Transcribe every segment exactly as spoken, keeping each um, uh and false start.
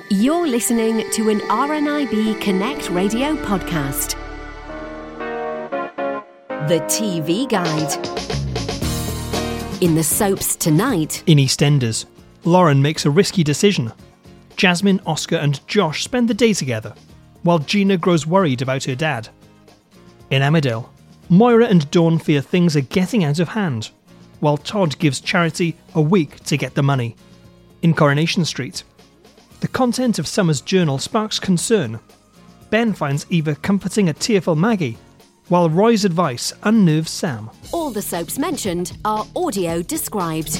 You're listening to an R N I B Connect radio podcast. The T V Guide. In the soaps tonight. In EastEnders, Lauren makes a risky decision. Jasmine, Oscar and Josh spend the day together, while Gina grows worried about her dad. In Emmerdale, Moira and Dawn fear things are getting out of hand, while Todd gives Charity a week to get the money. In Coronation Street, the content of Summer's journal sparks concern. Ben finds Eva comforting a tearful Maggie, while Roy's advice unnerves Sam. All the soaps mentioned are audio described.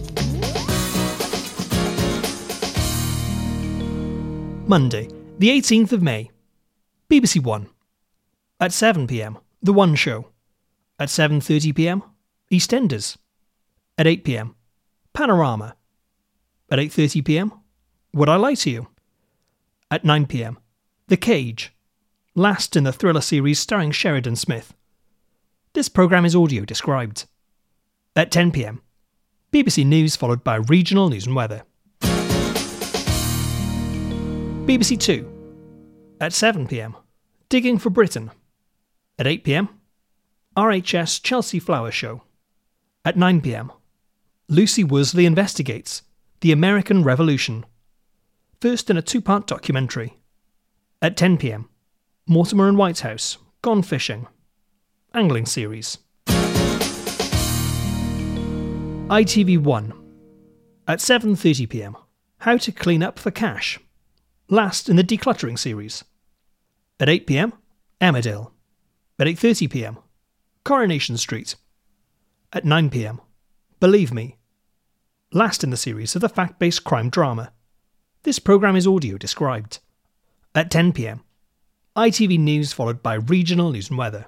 Monday, the eighteenth of May. B B C One. At seven p m, The One Show. At seven thirty p m, EastEnders. At eight p m, Panorama. At eight thirty p m, Would I Lie to You? At nine p m, The Cage. Last in the thriller series starring Sheridan Smith. This programme is audio described. At ten p m, B B C News followed by regional news and weather. B B C Two. At seven p m, Digging for Britain. At eight p m, R H S Chelsea Flower Show. At nine p m, Lucy Worsley Investigates The American Revolution. First in a two-part documentary. At ten p m, Mortimer and Whitehouse, Gone Fishing. Angling series. I T V One. At seven thirty p m, How to Clean Up for Cash. Last in the Decluttering series. At eight p m, Emmerdale. At eight thirty p m, Coronation Street. At nine p m, Believe Me. Last in the series of the fact-based crime drama. This programme is audio described. At ten p m, I T V News followed by regional news and weather.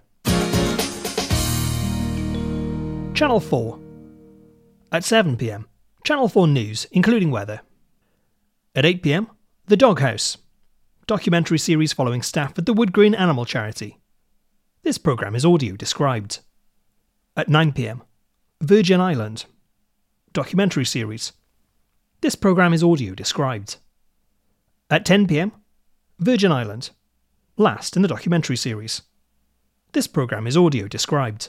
Channel four. At seven p m, Channel four News, including weather. At eight p m, The Doghouse. Documentary series following staff at the Wood Green Animal Charity. This programme is audio described. At nine p m, Virgin Island. Documentary series. This programme is audio described. At ten p m, Virgin Island. Last in the documentary series. This programme is audio described.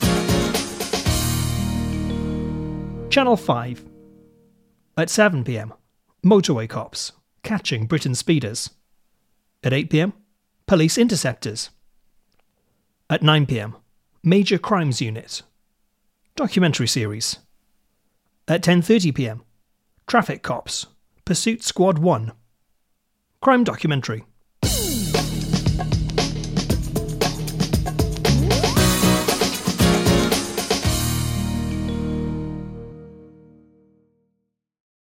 Channel five. At seven p m, Motorway Cops. Catching Britain Speeders. At eight p m, Police Interceptors. At nine p m, Major Crimes Unit. Documentary series. At ten thirty p m, Traffic Cops. Pursuit Squad one. Crime documentary.